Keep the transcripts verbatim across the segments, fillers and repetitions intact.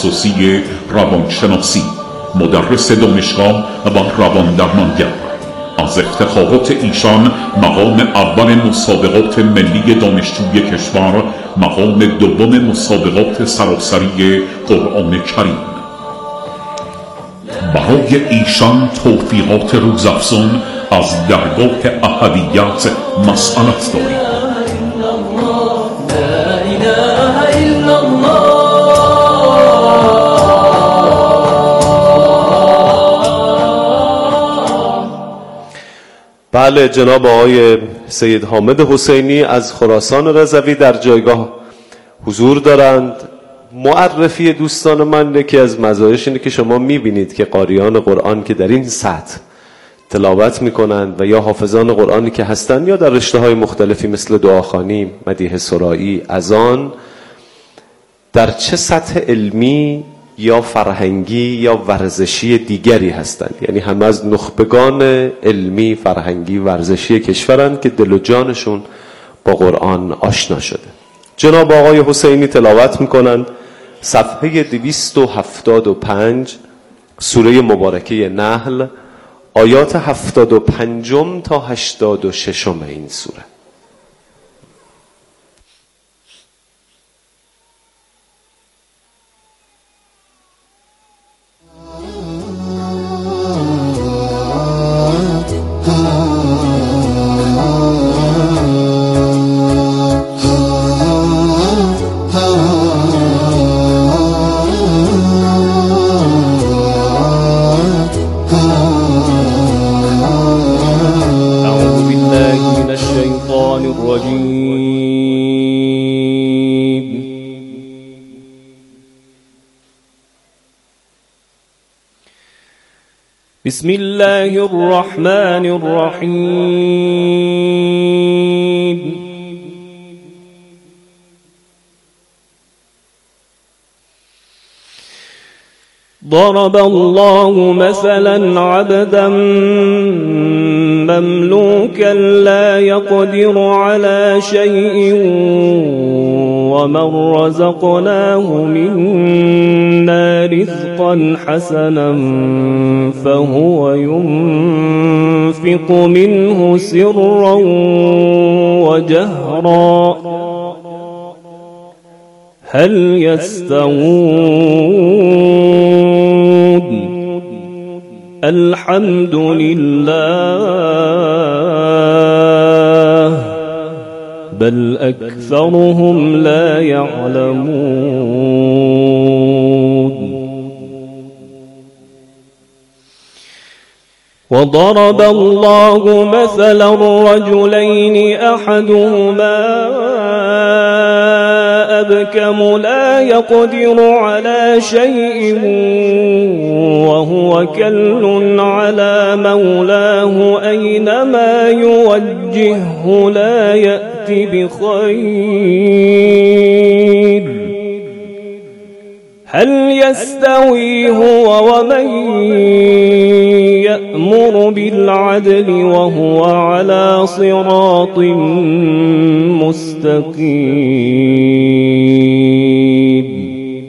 تخصصی روانشناسی، مدرس دانشگاه و روان درمانگر. از افتخارات ایشان مقام اول مسابقات ملی دانشجوی کشور، مقام دوم مسابقات سراسری قرآن کریم. برای ایشان توفیقات روزافزون از درگاه احدیت مسئلت داریم. بله، جناب آقای سید حامد حسینی از خراسان رضوی در جایگاه حضور دارند. معرفی دوستان من، یکی از مزایاش اینه که شما میبینید که قاریان قرآن که در این سطح تلاوت میکنند و یا حافظان قرآنی که هستند یا در رشته‌های مختلفی مثل دعاخوانی، مدیح سرایی، اذان، در چه سطح علمی یا فرهنگی یا ورزشی دیگری هستند. یعنی همه از نخبگان علمی، فرهنگی، ورزشی کشورند که دل و جانشون با قرآن آشنا شده. جناب آقای حسینی تلاوت میکنند صفحه دویست و هفتاد و پنج سوره مبارکه نحل، آیات هفتاد و پنجم تا هشتاد و ششم این سوره. بسم الله الرحمن الرحيم. ضرب الله مثلا عبدا مملوكا لا يقدر على شيء ومن رزقناه منا رزقا حسنا فهو ينفق منه سرا وجهرا هل يستوون؟ الحمد لله بل أكثرهم لا يعلمون. وضرب الله مثلا رجلين أحدهما أبكم لا يقدر على شيء وهو كل على مولاه أينما يوجهه لا يأتي بخير هل يستوي هو ومن يأمر بالعدل وهو على صراط مستقيم؟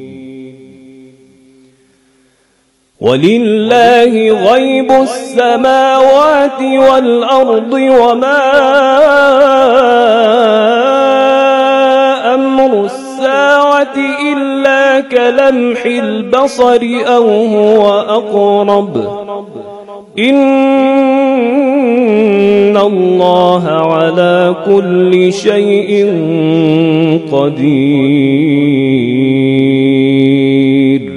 ولله غيب السماوات والأرض وما أمر الساعة إلا كلمح البصر أو هو أقرب إن الله على كل شيء قدير.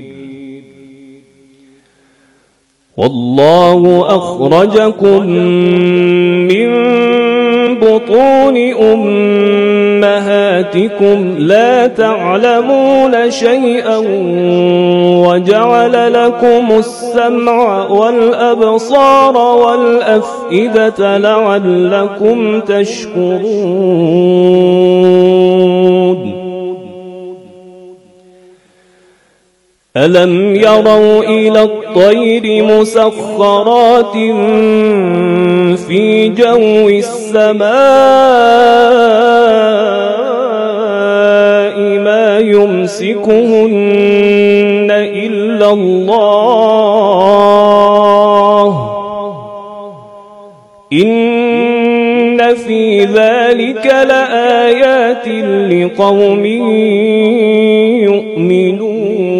والله أخرجكم من بطون أمهاتكم لا تعلمون شيئا وجعل لكم السمع والأبصار والأفئدة لعلكم تشكرون. ألم يروا إلى الطير مسخرات في جو السماء ما يمسكهن إلى الله إن في ذلك لآيات لقوم يؤمنون.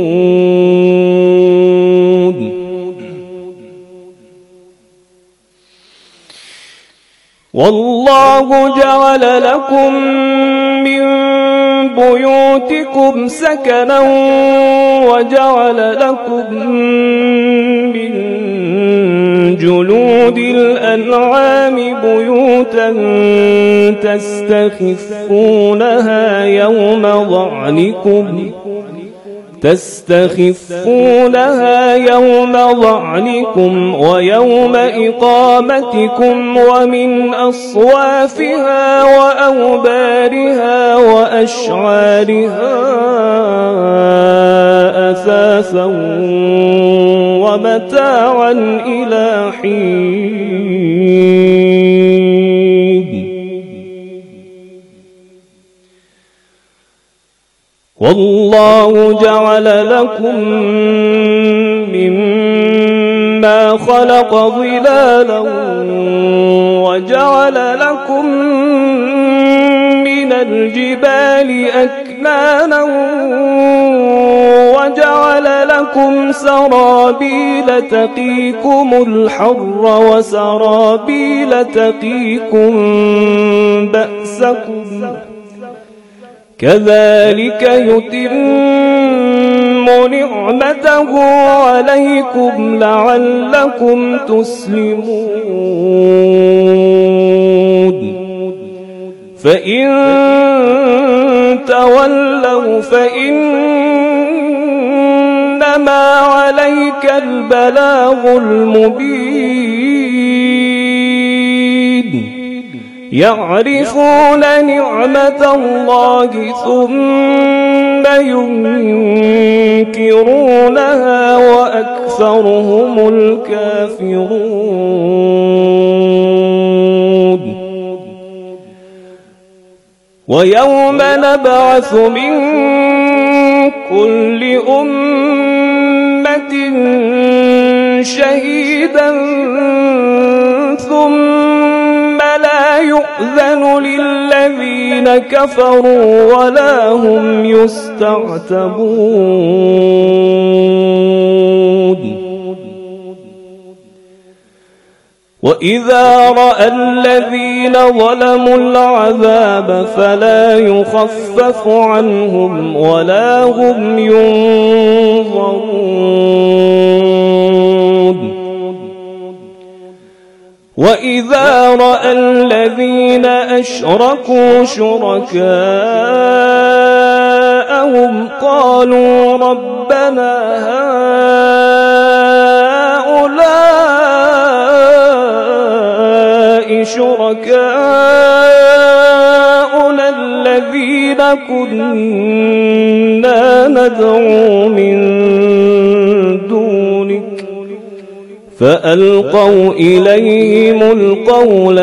والله جعل لكم من بيوتكم سكنا وجعل لكم من جلود الأنعام بيوتا تستخفونها يوم ظعنكم تستخفونها يوم ظعنكم ويوم إقامتكم ومن أصوافها وأوبارها وأشعارها أثاثا ومتاعا إلى حين. والله جعل لكم مما خلق ظلالا وجعل لكم من الجبال أكنانا وجعل لكم سرابيل تقيكم الحر وسرابيل تقيكم بأسكم كذلك يتم نعمته عليكم لعلكم تسلمون. فإن تولوا فإنما عليك البلاغ المبين. يعرفون نعمة الله ثم ينكرونها وأكثرهم الكافرون. ويوم نبعث من كل أمة شهيدا ثم لا يؤذن للذين كفروا ولا هم يستعتبون. وإذا رأى الذين ظلموا العذاب فلا يخفف عنهم ولا هم ينظرون. وإذا رأى الذين أشركوا شركاءهم قالوا ربنا هؤلاء شركاؤنا الذين كنا ندعو من دونك فألقوا إليهم القول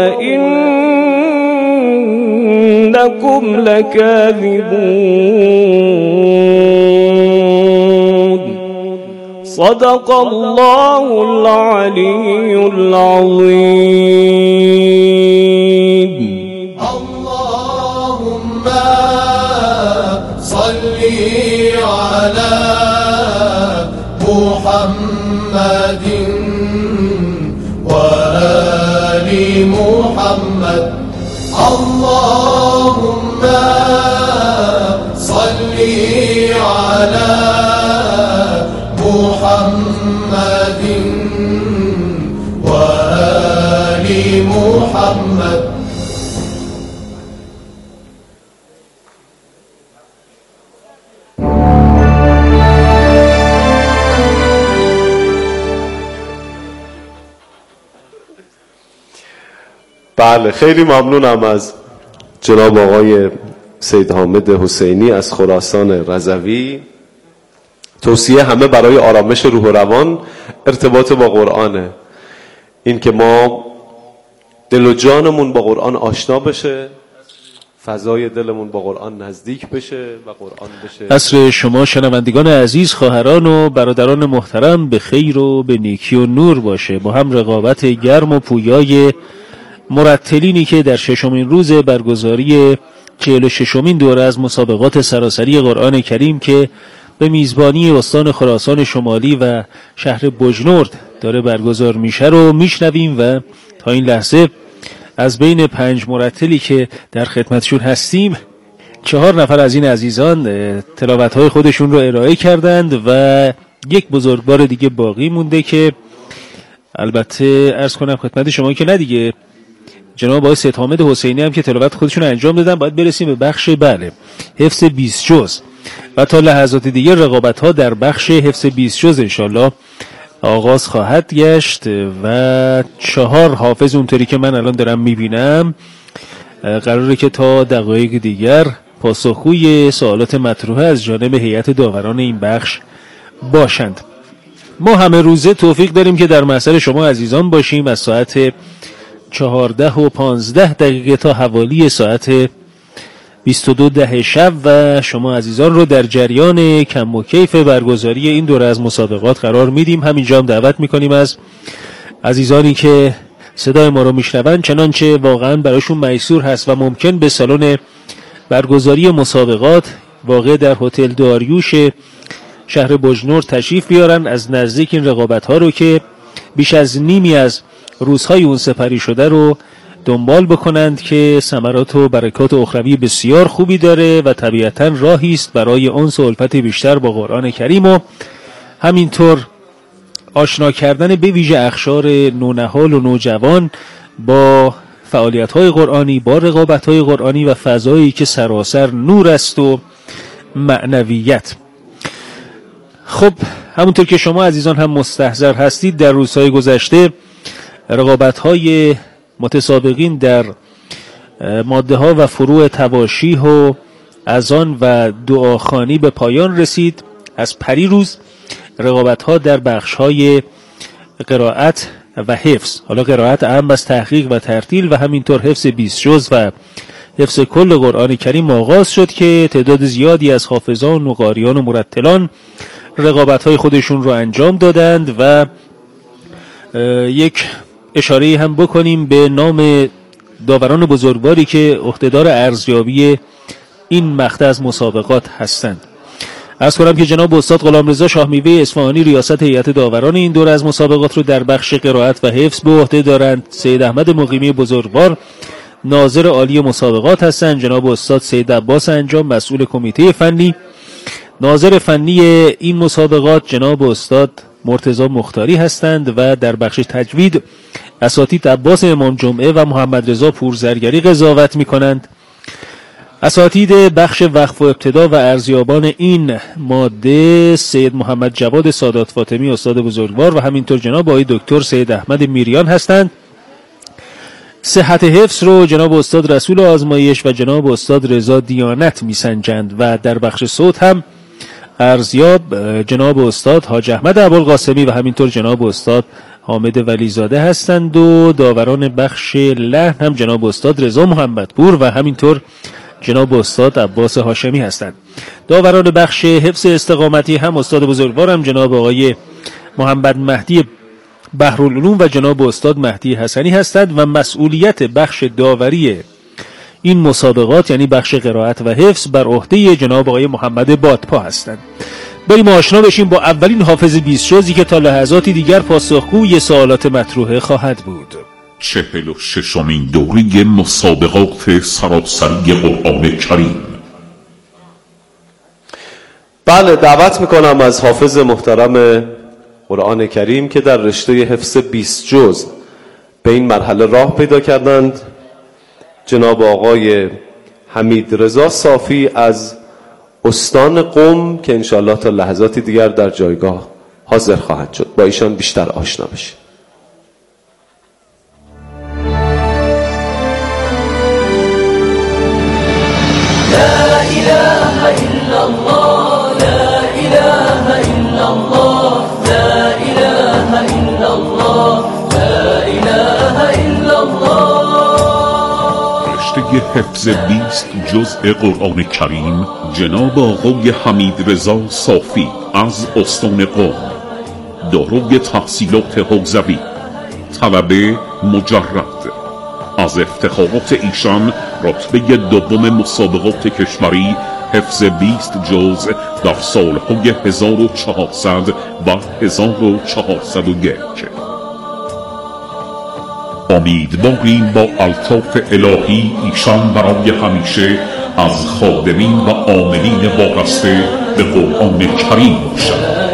إنكم لكاذبون. صدق الله العلي العظيم. اللهم صل على محمد وآل محمد. اللهم صل على محمد وآل محمد. بله، خیلی ممنونم از جناب آقای سید حامد حسینی از خراسان رضوی. توصیه همه برای آرامش روح و روان ارتباط با قرآنه. این که ما دل و جانمون با قرآن آشنا بشه، فضای دلمون با قرآن نزدیک بشه و قرآن بشه. عصر شما شنوندگان عزیز، خواهران و برادران محترم به خیر و به نیکی و نور باشه. با هم رقابت گرم و پویای مرتلینی که در ششمین روز برگزاری چهل و ششمین دوره از مسابقات سراسری قرآن کریم که به میزبانی استان خراسان شمالی و شهر بجنورد داره برگزار میشه رو میشنویم و تا این لحظه از بین پنج مرتلی که در خدمتشون هستیم چهار نفر از این عزیزان تلاوت‌های خودشون رو ارائه کردند و یک بزرگوار دیگه باقی مونده که البته عرض کنم خدمت شما که نه دیگه جناب آقای سید حامد حسینی هم که تلاوت خودشون انجام دادن. باید برسیم به بخش بله حفظ بیست جز و تا لحظات دیگه رقابت‌ها در بخش حفظ بیست جز انشالله آغاز خواهد گشت و چهار حافظ اونطوری که من الان دارم میبینم قراره که تا دقایق دیگر پاسخگوی سوالات مطروحه از جانب هیئت داوران این بخش باشند. ما همه روزه توفیق داریم که در محضر شما عزیزان باشیم از ساعت چهارده و پانزده دقیقه تا حوالی ساعت بیست و دو ده شب و شما عزیزان رو در جریان کم و کیف برگزاری این دوره از مسابقات قرار میدیم. همینجا هم دعوت میکنیم از عزیزانی که صدای ما رو میشنون چنانچه واقعا براشون میسور هست و ممکن به سالن برگزاری مسابقات واقع در هتل داریوش شهر بجنورد تشریف بیارن، از نزدیک این رقابت ها رو که بیش از نیمی از روزهای اون سپری شده رو دنبال بکنند که ثمرات و برکات اخروی بسیار خوبی داره و طبیعتاً راهی است برای انس و الفت بیشتر با قرآن کریم و همینطور آشنا کردن به ویژه اخشار نونهال و نوجوان با فعالیت‌های قرآنی، با رقابت‌های قرآنی و فضایی که سراسر نور است و معنویت. خب همونطور که شما عزیزان هم مستحضر هستید در روزهای گذشته رقابت‌های متسابقین در ماده ها و فروع تواشیح و اذان و دعاخوانی به پایان رسید. از پریروز رقابت ها در بخش های قرائت و حفظ، حالا قرائت اهم از تحقیق و ترتیل و همینطور حفظ بیست جز و حفظ کل قرآن کریم آغاز شد که تعداد زیادی از حافظان و قاریان و مرتلان رقابت های خودشون رو انجام دادند و یک اشاره هم بکنیم به نام داوران بزرگواری که عهدهدار ارزیابی این مقطع از مسابقات هستند. عرض کنم که جناب استاد غلامرضا شاهمیوه اصفهانی ریاست هیئت داوران این دوره از مسابقات رو در بخش قرائت و حفظ به عهده دارند. سید احمد مقیمی بزرگوار ناظر عالی مسابقات هستند. جناب استاد سید عباس انجام مسئول کمیته فنی. ناظر فنی این مسابقات جناب استاد مرتضی مختاری هستند و در بخش تجوید اساتید عباس امام جمعه و محمد رضا پورزرگری قضاوت می کنند. اساتید بخش وقف و ابتدا و ارزیابان این ماده سید محمد جواد سادات فاطمی استاد بزرگوار و همینطور جناب آقای دکتر سید احمد میریان هستند. صحت حفظ رو جناب استاد رسول آزمایش و جناب استاد رضا دیانت میسنجند و در بخش صوت هم ارزیاب جناب استاد حاج احمد ابوالقاسمی و همینطور جناب استاد حامد ولیزاده هستند و داوران بخش لحن هم جناب استاد رضا محمدپور و همینطور جناب استاد عباس هاشمی هستند. داوران بخش حفظ استقامتی هم استاد بزرگوارم جناب آقای محمد مهدی بحرالعلوم و جناب استاد مهدی حسنی هستند و مسئولیت بخش داوری این مسابقات یعنی بخش قرائت و حفظ بر عهده جناب آقای محمد بادپا هستند. بریم آشنا بشیم با اولین حافظ بیست جزی که تا لحظاتی دیگر پاسخگوی سوالات مطروحه خواهد بود. چهل و ششمین دوره مسابقات سراسری قرآن کریم. بله، دعوت میکنم از حافظ محترم قرآن کریم که در رشته حفظ بیست جز به این مرحله راه پیدا کردند جناب آقای حمید رضا صافی از استان قم که انشاءالله تا لحظاتی دیگر در جایگاه حاضر خواهد شد. با ایشان بیشتر آشنا بشید. لا إله إلا الله لا إله إلا الله لا إله إلا الله لا إله إلا الله. رشته حفظ بیست جزء قرآن کریم جناب آقای حمید رضا صافی از استان قم، دارای تحصیلات حوزوی، طلبه مجرد. از افتخارات ایشان رتبه دوم مسابقات کشوری حفظ بیست جزء در سالهای هزار و چهارصد و هزار و چهارصد و یک. امیدواریم با الطاف الهی ایشان برای همیشه از خادمین و عاملین وابسته به قرآن کریم باشند.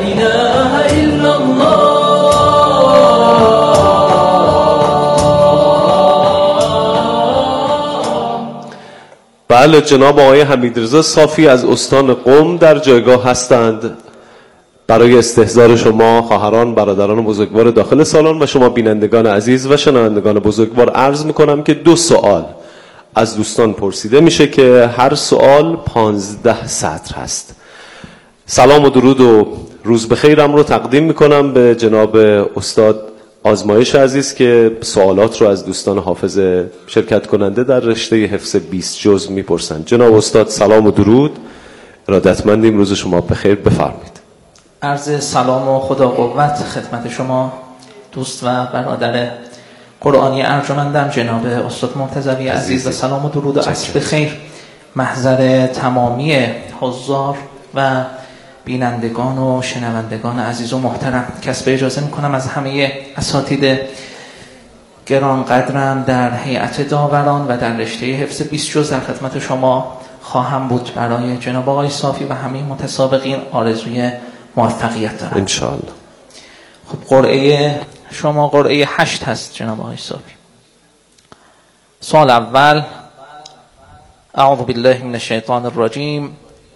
بله، جناب آقای حمیدرضا صافی از استان قم در جایگاه هستند. برای استحضار شما خواهران، برادران بزرگوار داخل سالن و شما بینندگان عزیز و شنوندگان بزرگوار عرض میکنم که دو سوال از دوستان پرسیده میشه که هر سوال پانزده سطر هست. سلام و درود و روز بخیرم رو تقدیم میکنم به جناب استاد آزمایش عزیز که سوالات رو از دوستان حافظ شرکت کننده در رشته حفظ بیست جزء میپرسند. جناب استاد سلام و درود، ارادتمندیم، روز شما بخیر، بفرمایید. عرض سلام و خدا قوت خدمت شما دوست و برادر قرآنی ارجمندم جناب استاد مرتضوی عزیز و سلام و درود و عصر بخیر محضر تمامی حضار و بینندگان و شنوندگان عزیز و محترم. کسب اجازه میکنم از همه اساتید گران قدرم در هیئت داوران و در رشته حفظ بیست جزء در خدمت شما خواهم بود. برای جناب آقای صافی و همه متسابقین آرزوی موفقیت دارم انشاءالله. خب قرعه شما قرعه هشت هست جناب آقای صافی. سوال اول: اعوذ بالله من الشیطان الرجیم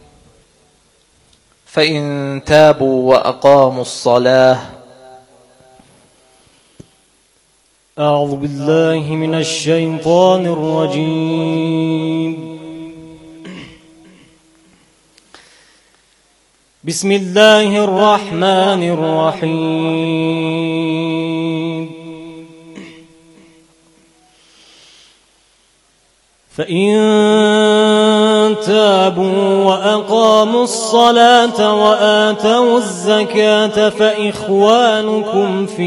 فإن تابوا وأقاموا الصلاة. أعوذ بالله من الشيطان الرجيم بسم الله الرحمن الرحيم فإن تابوا وأقاموا الصلاة وآتوا الزكاة فإخوانكم في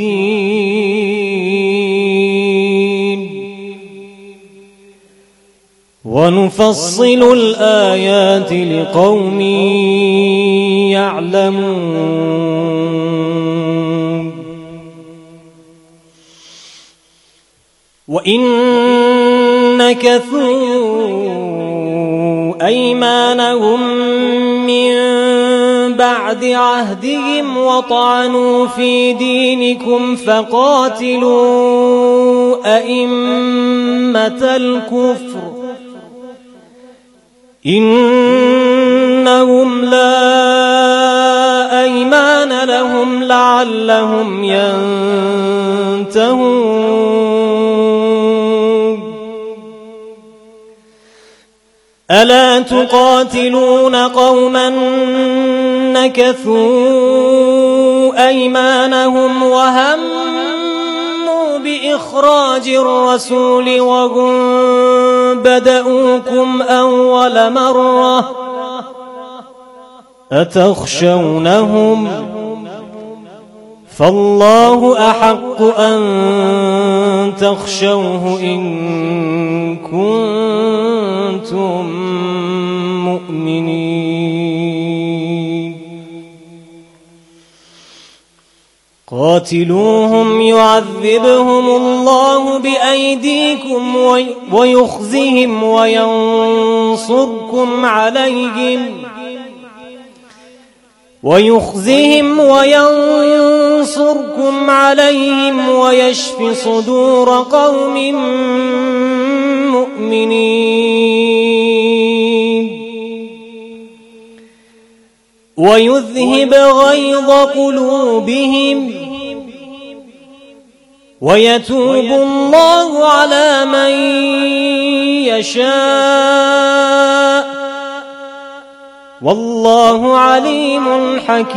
الدين ونفصل الآيات لقوم يعلمون وإن نكثوا أيمانهم من بعد عهدهم وطعنوا في دينكم فقاتلوا أئمة الكفر إنهم لا أيمان لهم لعلهم ينتهون ألا تقاتلون قوما نكثوا أيمانهم وهموا بإخراج الرسول وهم بدؤوكم أول مرة أتخشونهم فالله أحق أن تخشوه إن كنتم مؤمنين قاتلوهم يعذبهم الله بأيديكم ويخزهم وينصركم عليهم ويخزهم وينصركم عليهم ويشف صدور قوم مؤمنين ويذهب غيظ قلوبهم ويتوب الله على من يشاء والله عليم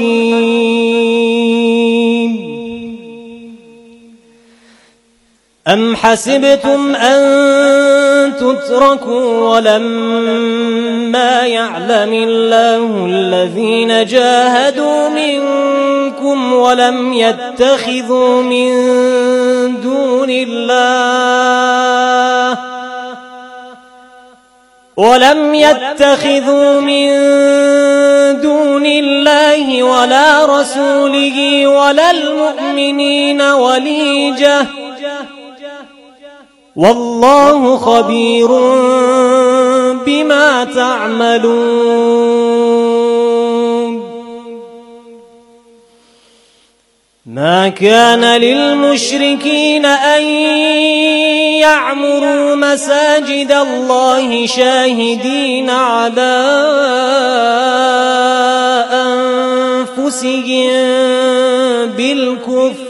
حكيم أم حسبتم أن تتركوا ولما يعلم الله الذين جاهدوا منكم ولم يتخذوا من دون الله ولم يتخذوا من دون الله ولا رسوله ولا المؤمنين وليجة والله خبير بما تعملون. ما كان للمشركين أن يعمروا مساجد الله شاهدين على أنفسهم بالكفر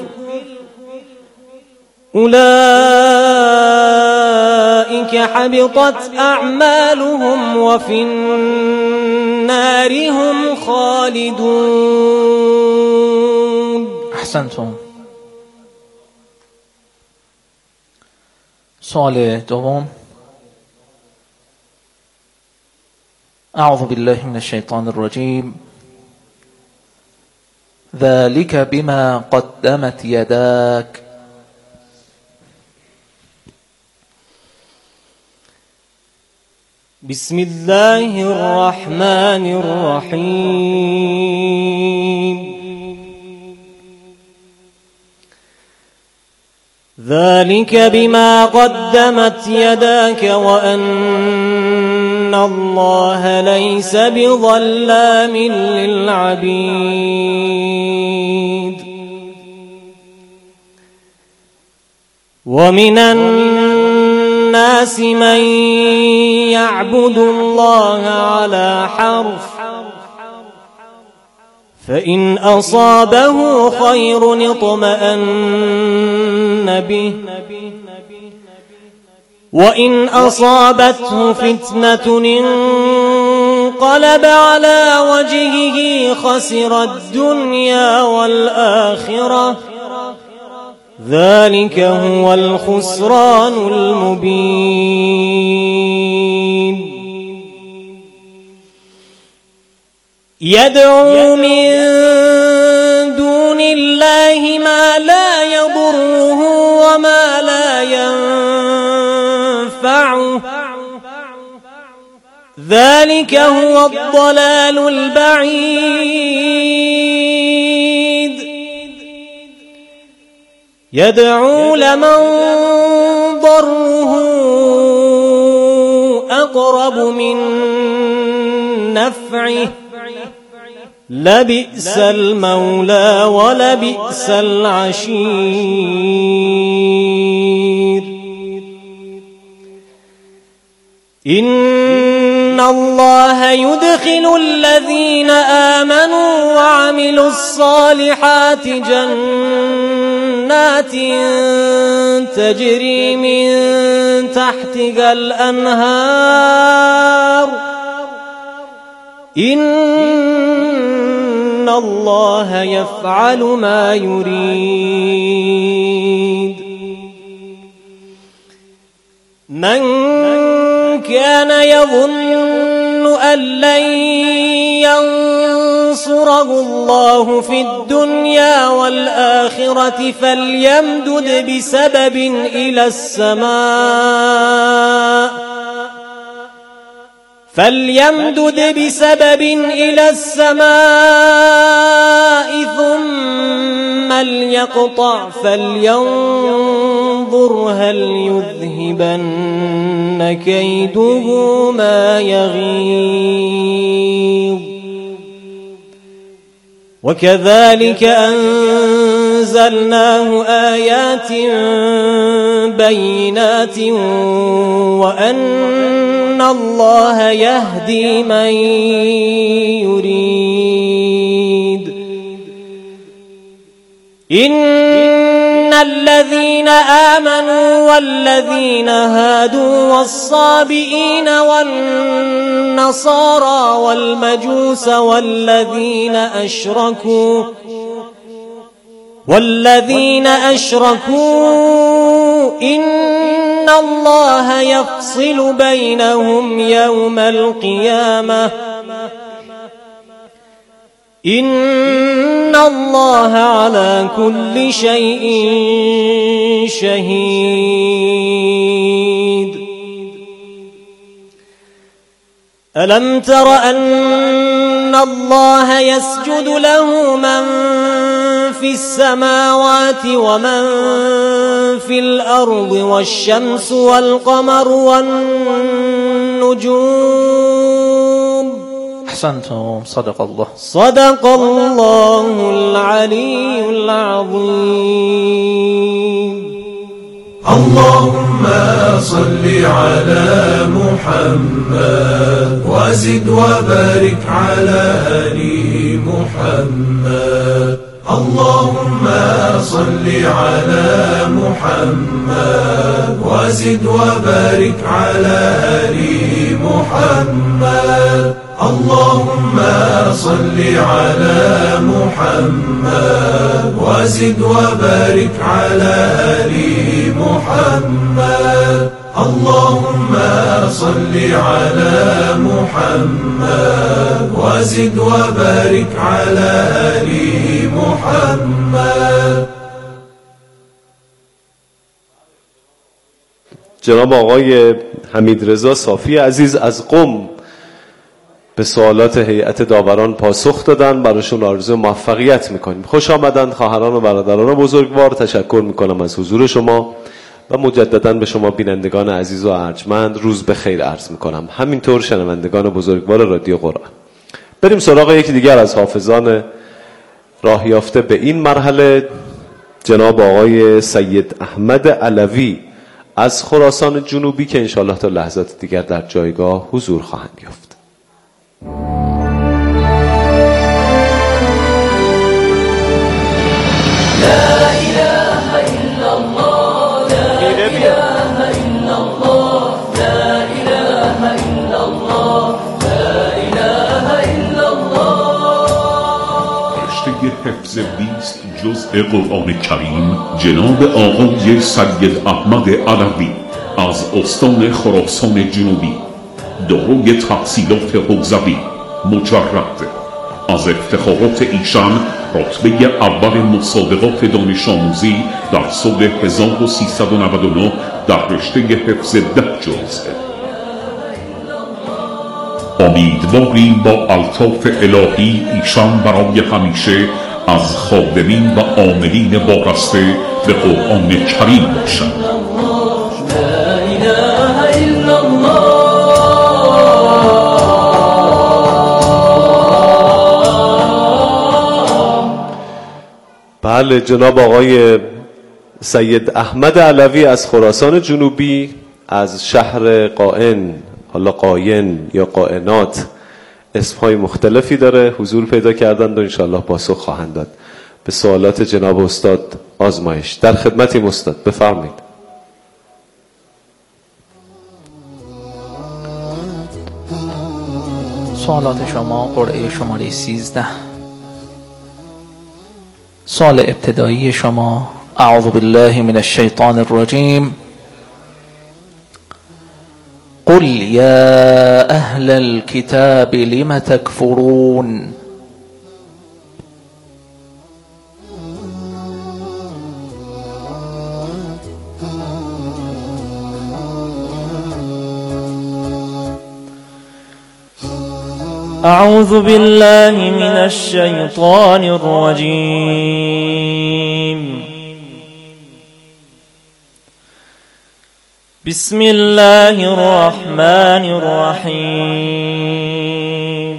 أولئك حبطت أعمالهم وفي النار هم خالدون. احسنتم. سوال دوم. اعوذ بالله من الشيطان الرجيم. ذلك بما قدمت يداك. بسم الله الرحمن الرحيم. ذلك بما قدمت يداك وأن الله ليس بظلام للعبيد. ومن الناس من يعبد الله على حرف فإن أصابه خير اطمأن به وإن أصابته فتنة انقلب على وجهه خسر الدنيا والآخرة ذلك هو الخسران المبين. يدعو من دون الله ما لا يضره وما لا ينفعه ذلك هو الضلال البعيد. يدعو لمن ضره أقرب من نفعه لبئس المولى ولبئس العشير. إن الله يدخل الذين آمنوا وعملوا الصالحات جنات تجري من تحتها الأنهار إن الله يفعل ما يريد. من كان يظن أن لن ينصره الله في الدنيا والآخرة فليمدد بسبب إلى السماء فليمدد بسبب إلى السماء ثم ليقطع فلينظر هل يذهبن كيده ما يغيظ. وكذلك أنزلناه آيات بينات وأن الله يهدي من يريد. إن الذين آمنوا والذين هادوا والصابئين والنصارى والمجوس والذين أشركوا والذين أشركوا إن الله يفصل بينهم يوم القيامة إن الله على كل شيء شهيد ألم تر أن الله يسجد له من في السماوات ومن في الأرض والشمس والقمر والنجوم أحسنتم صدق الله صدق الله العلي العظيم اللهم صل على محمد وزد وبارك على آل محمد اللهم صل على محمد وزد وبارك على آل محمد اللهم صل على محمد وزد وبارك على آل محمد اللهم صل على محمد وزد وبارك على آل محمد. جناب آقای حمیدرضا صافی عزیز از قم به سوالات هیئت داوران پاسخ دادن، براشون آرزو موفقیت میکنیم. خوش آمدند خواهران و برادران بزرگوار، تشکر میکنم از حضور شما و مجددا به شما بینندگان عزیز و ارجمند روز به خیر عرض میکنم، همینطور شنوندگان بزرگوار رادیو قرآن. بریم سراغ یکی دیگر از حافظان راه یافته به این مرحله، جناب آقای سید احمد علوی از خراسان جنوبی که انشاءالله تا لحظات دیگر در جایگاه حضور خواهند یافت. حفظ بیست جزء قرآن کریم جناب آقای سید احمد علوی از استان خراسان جنوبی، دارای تحصیلات حوزوی، مجرد. از افتخارات ایشان رتبه اول مسابقات دانش آموزی در سال هزار و سیصد و نود و نه در رشته حفظ ده جزء. امیدواریم با الطاف الهی ایشان برای همیشه از خادمین و عاملین وابسته به قرآن کریم باشند. بله، جناب آقای سید احمد علوی از خراسان جنوبی، از شهر قائن، حالا قاین یا قائنات، اسمهای مختلفی داره، حضور پیدا کردند و انشاءالله پاسخ خواهند داد به سوالات جناب استاد آزمایش. در خدمتیم استاد، بفرمایید. سوالات شما قرعه شماره سیزده. سوال ابتدایی شما: اعوذ بالله من الشیطان الرجیم. قل يا أهل الكتاب لم تكفرون أعوذ بالله من الشيطان الرجيم. بسم الله الرحمن الرحيم.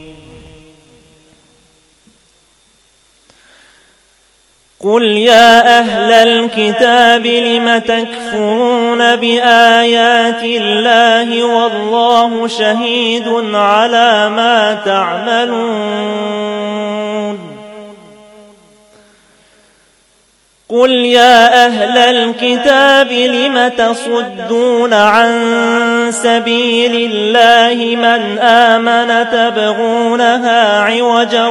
قل يا أهل الكتاب لم تكفرون بآيات الله والله شهيد على ما تعملون. قل يا أهل الكتاب لم تصدون عن سبيل الله من آمن تبغونها عوجا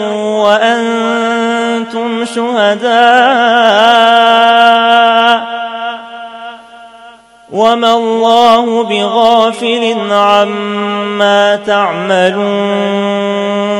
وأنتم شهداء وما الله بغافل عما تعملون